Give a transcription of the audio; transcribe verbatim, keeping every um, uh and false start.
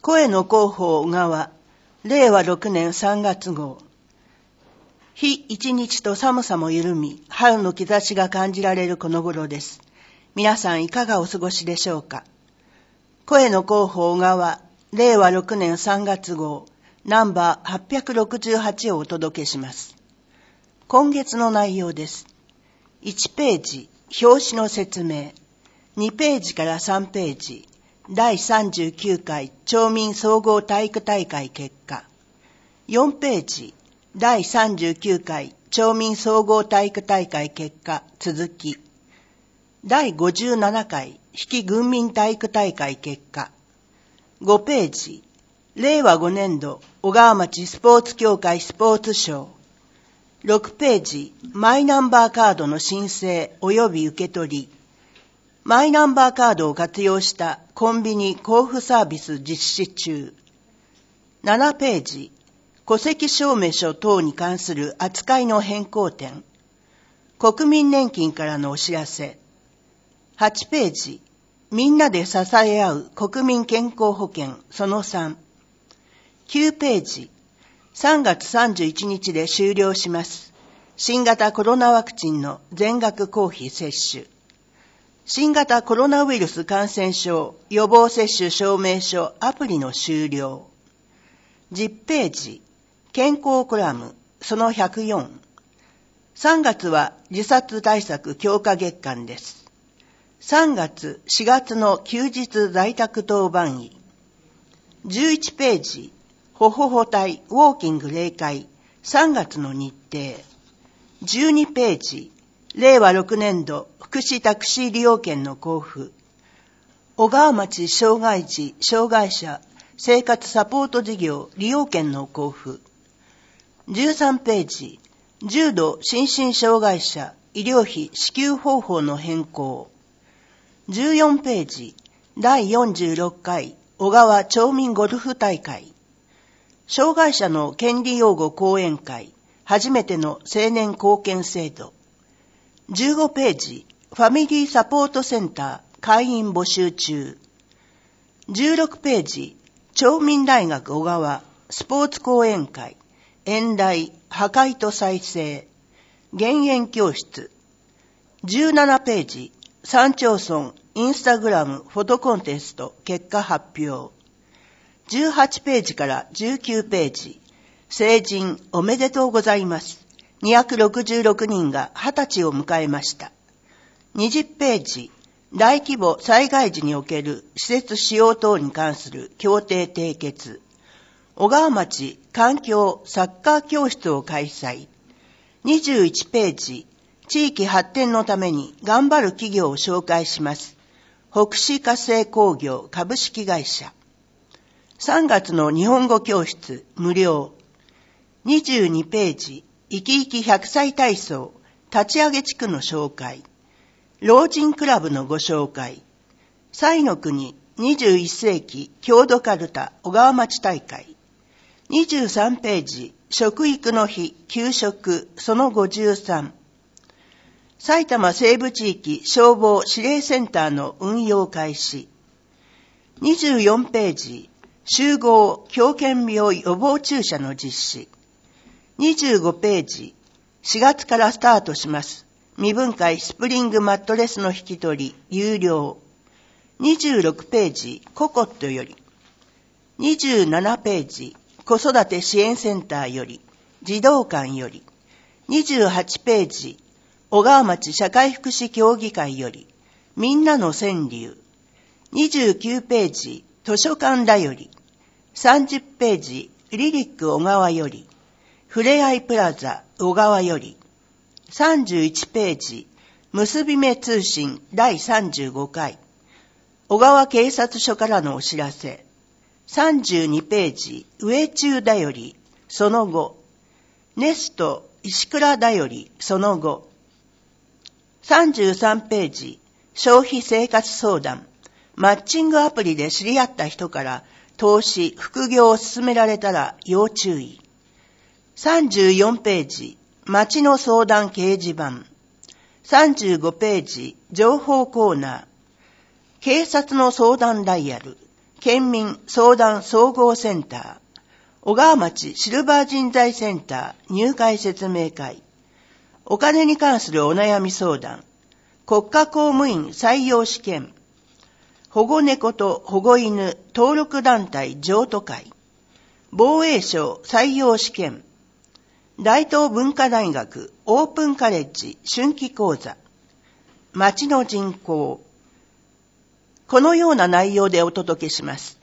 声の広報小川、れいわろくねんさんがつ号。日一日と寒さも緩み、春の兆しが感じられるこの頃です。皆さんいかがお過ごしでしょうか。声の広報小川、れいわろくねんさんがつ号、ナンバーはっぴゃくろくじゅうはちをお届けします。今月の内容です。いちページ、表紙の説明。にページからさんページ、だいさんじゅうきゅうかい町民総合体育大会結果。よんページ、だいさんじゅうきゅうかい町民総合体育大会結果続き。だいごじゅうななかい比企軍民体育大会結果。ごページ、れいわごねんど小川町スポーツ協会スポーツ賞。ろくページ、マイナンバーカードの申請及び受け取り。マイナンバーカードを活用したコンビニ交付サービス実施中。ななページ、戸籍証明書等に関する扱いの変更点。国民年金からのお知らせ。はちページ、みんなで支え合う国民健康保険そのさん。きゅうページ、さんがつさんじゅういちにちで終了します。新型コロナワクチンの全額公費接種。新型コロナウイルス感染症予防接種証明書アプリの終了。じゅっページ、健康コラムそのひゃくよん。さんがつは自殺対策強化月間です。さんがつ、しがつの休日在宅当番医。じゅういちページ、ほほほ隊ウォーキング例会さんがつの日程。じゅうにページ、れいわろくねんど福祉タクシー利用券の交付。小川町障害児障害者生活サポート事業利用券の交付。じゅうさんページ、重度心身障害者医療費支給方法の変更。じゅうよんページ、だいよんじゅうろっかい小川町民ゴルフ大会。障害者の権利擁護講演会、初めての青年貢献制度。じゅうごページ、ファミリーサポートセンター会員募集中。じゅうろくページ、町民大学小川スポーツ講演会、演題破壊と再生、減塩教室。じゅうななページ、三町村インスタグラムフォトコンテスト結果発表。じゅうはちページからじゅうきゅうページ、成人おめでとうございます。にひゃくろくじゅうろくにんがはたちを迎えました。にじゅうページ、大規模災害時における施設使用等に関する協定締結。小川町環境サッカー教室を開催。にじゅういちページ、地域発展のために頑張る企業を紹介します。北市化成工業株式会社。さんがつの日本語教室無料。にじゅうにページ、いきいきひゃくさい体操立ち上げ地区の紹介。老人クラブのご紹介。彩の国にじゅういっせいき郷土カルタ小川町大会。にじゅうさんページ、食育の日給食そのごじゅうさん。埼玉西部地域消防指令センターの運用開始。にじゅうよんページ、集合狂犬病予防注射の実施。にじゅうごページ、しがつからスタートします。未分解スプリングマットレスの引き取り、有料。にじゅうろくページ、ココットより。にじゅうななページ、子育て支援センターより、児童館より。にじゅうはちページ、小川町社会福祉協議会より、みんなの川柳。にじゅうきゅうページ、図書館だより。さんじゅうページ、リリック小川より。ふれあいプラザ小川より。さんじゅういちページ、結び目通信だいさんじゅうごかい。小川警察署からのお知らせ。さんじゅうにページ、上中だより、その後。ネスト石倉だより、その後。さんじゅうさんページ、消費生活相談。マッチングアプリで知り合った人から投資、副業を勧められたら要注意。さんじゅうよんページ、町の相談掲示板。さんじゅうごページ、情報コーナー。警察の相談ダイヤル。 県民相談総合センター、小川町シルバー人材センター入会説明会、お金に関するお悩み相談、国家公務員採用試験、保護猫と保護犬登録団体譲渡会、防衛省採用試験、大東文化大学オープンカレッジ春季講座、町の人口、このような内容でお届けします。